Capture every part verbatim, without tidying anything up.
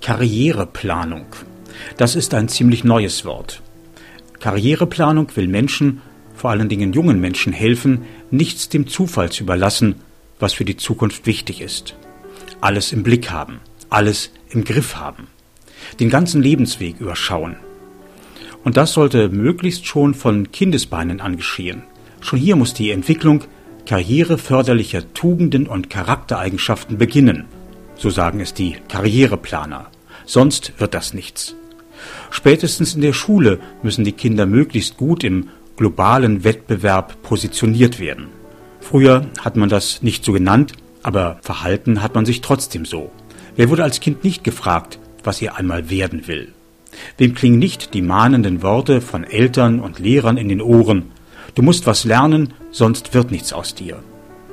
Karriereplanung. Das ist ein ziemlich neues Wort. Karriereplanung will Menschen, vor allen Dingen jungen Menschen, helfen, nichts dem Zufall zu überlassen, was für die Zukunft wichtig ist. Alles im Blick haben, alles im Griff haben, den ganzen Lebensweg überschauen. Und das sollte möglichst schon von Kindesbeinen an geschehen. Schon hier muss die Entwicklung karriereförderlicher Tugenden und Charaktereigenschaften beginnen, so sagen es die Karriereplaner. Sonst wird das nichts. Spätestens in der Schule müssen die Kinder möglichst gut im globalen Wettbewerb positioniert werden. Früher hat man das nicht so genannt, aber verhalten hat man sich trotzdem so. Wer wurde als Kind nicht gefragt, was er einmal werden will? Wem klingen nicht die mahnenden Worte von Eltern und Lehrern in den Ohren? Du musst was lernen, sonst wird nichts aus dir.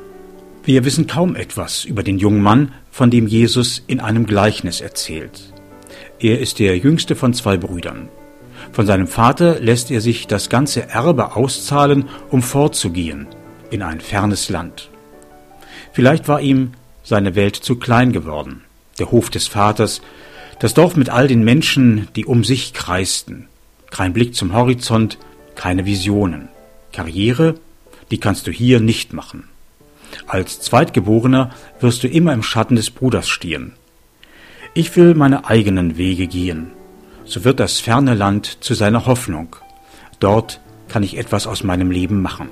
Wir wissen kaum etwas über den jungen Mann, von dem Jesus in einem Gleichnis erzählt. Er ist der jüngste von zwei Brüdern. Von seinem Vater lässt er sich das ganze Erbe auszahlen, um fortzugehen in ein fernes Land. Vielleicht war ihm seine Welt zu klein geworden, der Hof des Vaters, das Dorf mit all den Menschen, die um sich kreisten. Kein Blick zum Horizont, keine Visionen. Karriere, die kannst du hier nicht machen. Als Zweitgeborener wirst du immer im Schatten des Bruders stehen. Ich will meine eigenen Wege gehen. So wird das ferne Land zu seiner Hoffnung. Dort kann ich etwas aus meinem Leben machen.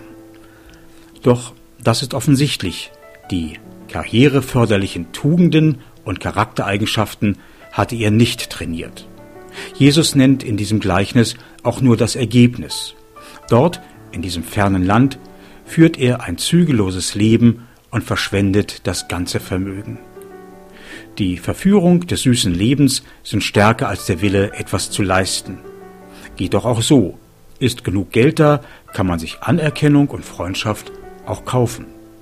Doch das ist offensichtlich. Die karriereförderlichen Tugenden und Charaktereigenschaften hatte er nicht trainiert. Jesus nennt in diesem Gleichnis auch nur das Ergebnis. Dort, in diesem fernen Land, führt er ein zügelloses Leben und verschwendet das ganze Vermögen. Die Verführung des süßen Lebens sind stärker als der Wille, etwas zu leisten. Geht doch auch so. Ist genug Geld da, kann man sich Anerkennung und Freundschaft auch kaufen.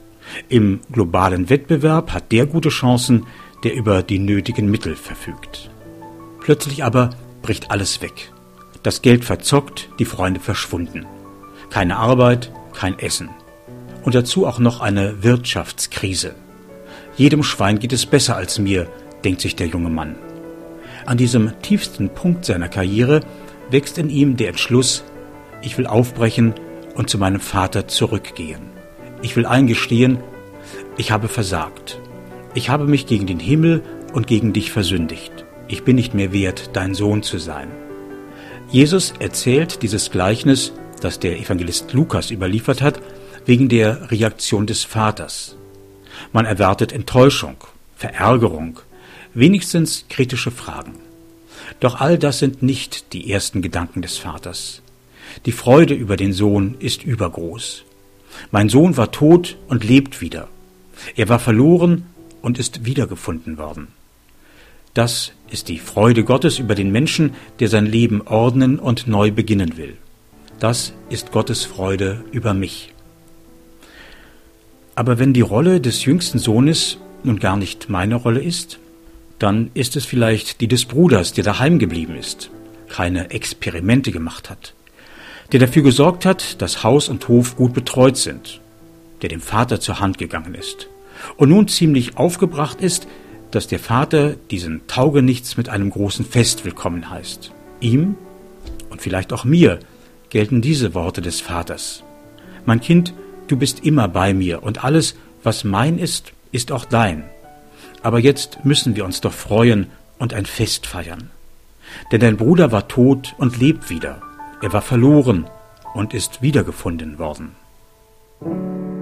Im globalen Wettbewerb hat der gute Chancen, der über die nötigen Mittel verfügt. Plötzlich aber bricht alles weg. Das Geld verzockt, die Freunde verschwunden. Keine Arbeit, kein Essen. Und dazu auch noch eine Wirtschaftskrise. Jedem Schwein geht es besser als mir, denkt sich der junge Mann. An diesem tiefsten Punkt seiner Karriere wächst in ihm der Entschluss, ich will aufbrechen und zu meinem Vater zurückgehen. Ich will eingestehen, ich habe versagt. Ich habe mich gegen den Himmel und gegen dich versündigt. Ich bin nicht mehr wert, dein Sohn zu sein. Jesus erzählt dieses Gleichnis, das der Evangelist Lukas überliefert hat, wegen der Reaktion des Vaters. Man erwartet Enttäuschung, Verärgerung, wenigstens kritische Fragen. Doch all das sind nicht die ersten Gedanken des Vaters. Die Freude über den Sohn ist übergroß. Mein Sohn war tot und lebt wieder. Er war verloren und ist wiedergefunden worden. Das ist die Freude Gottes über den Menschen, der sein Leben ordnen und neu beginnen will. Das ist Gottes Freude über mich. Aber wenn die Rolle des jüngsten Sohnes nun gar nicht meine Rolle ist, dann ist es vielleicht die des Bruders, der daheim geblieben ist, keine Experimente gemacht hat, der dafür gesorgt hat, dass Haus und Hof gut betreut sind, der dem Vater zur Hand gegangen ist und nun ziemlich aufgebracht ist, dass der Vater diesen Taugenichts mit einem großen Fest willkommen heißt. Ihm und vielleicht auch mir gelten diese Worte des Vaters. Mein Kind, du bist immer bei mir und alles, was mein ist, ist auch dein. Aber jetzt müssen wir uns doch freuen und ein Fest feiern. Denn dein Bruder war tot und lebt wieder. Er war verloren und ist wiedergefunden worden.